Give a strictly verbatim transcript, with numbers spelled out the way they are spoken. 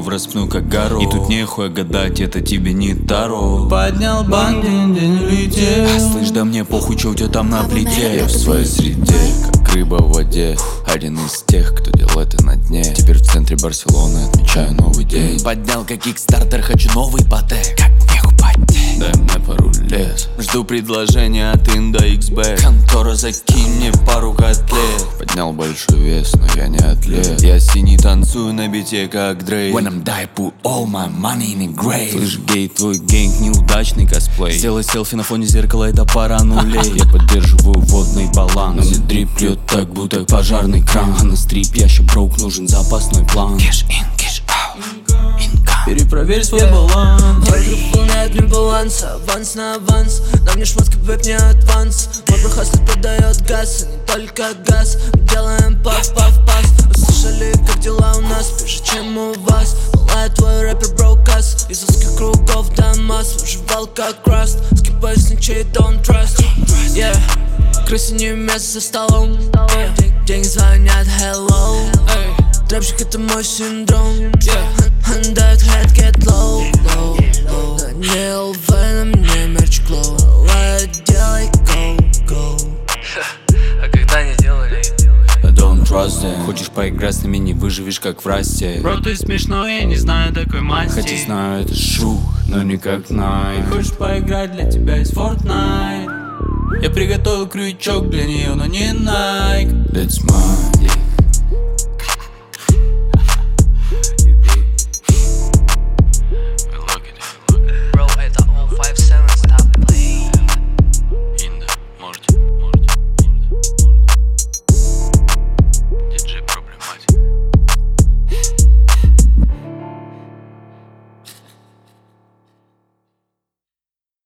в распну как гору. И тут нехуй гадать, это тебе не таро. Поднял банк, день день летел. А, слышь, да мне похуй, чё у тебя там на плите. Я в своей среде, как рыба в воде. Один из тех, кто делает это на дне. Теперь в центре Барселоны отмечаю новый день. Поднял как кикстартер, хочу новый патек. Как нехуй потеть. Дай мне пару лет. Жду предложения от Инда икс бэ. Контора, закинь мне пару котлет. Поднял большой вес, но я не атлет. Я синий танцую на бите, как Дрейк. When I'm die, put all my money in a grave. Слышь, гей, твой гэнг неудачный косплей. Сделай селфи на фоне зеркала, это пара нулей. Я поддерживаю водный баланс. Но дрип льет так, будто пожарный кран. А на стрип ящик броук, нужен запасной план. Cash in, cash out. Income. Перепроверь свой баланс. Твой друг выполняет мир баланса, аванс на аванс. На мне шмотка, бэк, не адванс. Мой брахаслит продает газ, и не только газ. Мы делаем паф-паф-пас. Услышали, как дела у нас, ближе, чем у вас. Лает твой рэпер брокас. Из узких кругов до масс. Выживал как краст. Скипаю с ничей, don't trust. Yeah. Крысе не место за столом. Деньги звонят, hello. Трэпщик, это мой синдром. And that head get low, low, low. На не ЛВ, на мне мерч глоу. Делай go, go. А когда не делали? Don't trust them. Хочешь поиграть с нами, не выживешь, как в расте. Бро, ты смешной, я не знаю такой масти. Хотя знаю, это шух, но не как Найк. Хочешь поиграть, для тебя есть Fortnite. Я приготовил крючок для нее, но не Nike. That's mine.